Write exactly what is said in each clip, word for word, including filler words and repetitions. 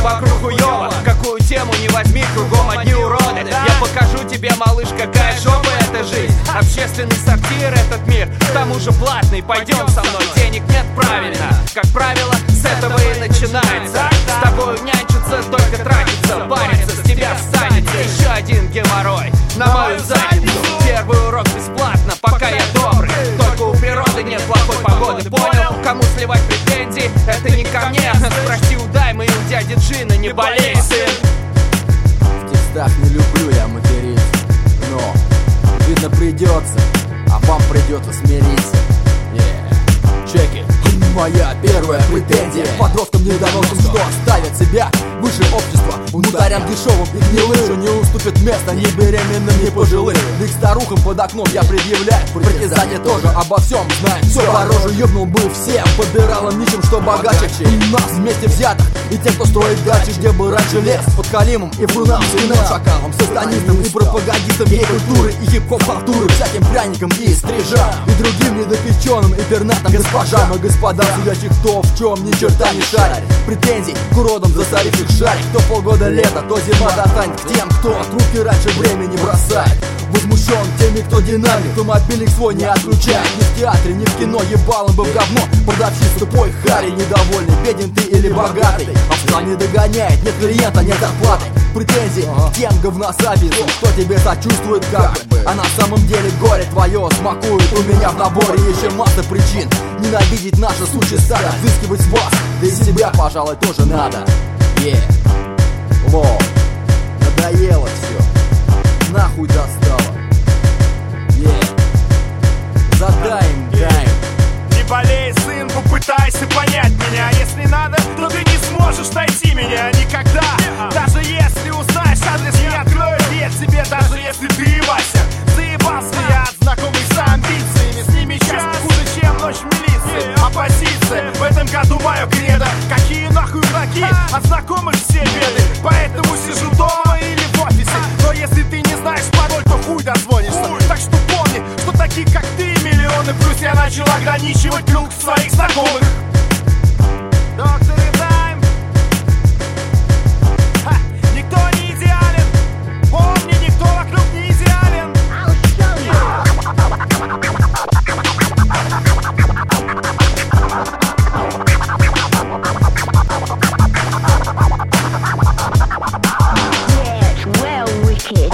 вокруг хуёво. Какую тему не возьми, кругом одни уроды. Я покажу тебе, малыш, какая жопа эта жизнь. Общественный сортир этот мир, к тому же платный. Пойдем со мной, денег нет, правильно. Как правило, с этого и начинается. С тобой нянчиться, только тратиться, париться, с тебя останется еще один геморрой на мою задницу. Первый урок бесплатно, пока я добрый. Только у природы нет плохой погоды, понял? Кому сливать претензии, это не ко мне. Спроси у Даймы и у дяди Джина, не болей, сын. В текстах не люблю я материться, но видно придется, а вам придется смириться. Yeah. Check it. Моя первая претензия подросткам недоносам, что ставят себя выше общества. Ударям дешевым и гнилым, что не уступит место ни беременным, ни пожилым. Да и к старухам под окном я предъявляю притязания тоже обо всем знаем. Все по роже ебнул бы всем подбиралом нищим, что богаче и нас вместе взятых. И те, кто строит дачи, где был раньше лес, под Калимом и Фрунам, Синам, Шакалом, сатанистом и пропагандистом гей-культуры и хип-хоп-культуры, всяким пряником и стрижам, и другим недопеченным и пернатым госпожам и господам, судящих кто в чем ни черта не шарит. Претензий к уродам, засоривших шарик. То полгода лето, то зима достанет к тем, кто трубки раньше времени бросает. Возмущен теми, кто динамик, кто мобильник свой не отключает. Ни в театре, ни в кино, ебалом бы в говно. Продавщица тупой хари, недовольный, беден ты или богатый. Овца не догоняет, нет клиента, нет зарплаты. Претензии к тем говносаписам, кто тебе сочувствует как бы, а на самом деле горе твое смакует. У меня в наборе еще масса причин ненавидеть наше сущее стадо, взыскивать с вас, да и себя, пожалуй, тоже надо. Yeah. Лол, надоело все, нахуй достало. Yeah. Задай им, дай им. Не болей, сын, попытайся понять меня. Если надо, то ты не сможешь найти меня никогда. Даже если узнаешь адрес, не открою дверь тебе. Даже если ты, Вася, заебался я от знакомых с амбициями. С ними часто хуже, чем ночь в милиции. Оппозиция, в этом году мое кредо. Какие нахуй враги, от знакомых все беды. Поэтому сижу дома или в офисе. Но если ты не знаешь пароль, то хуй дозвонишься. Так что помни, что таких как ты миллионы. Плюс я начал ограничивать круг своих знакомых. Доктор и Дайм. Ха, никто не идеален. Помни, никто вокруг не идеален. Yes, well, wicked.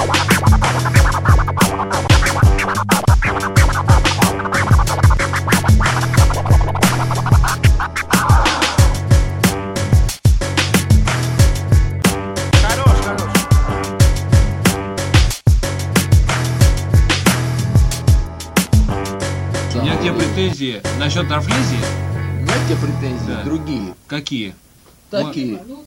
У меня к тебе претензии насчет Дарфлизии? У меня к тебе претензии Да. другие. Какие? Такие.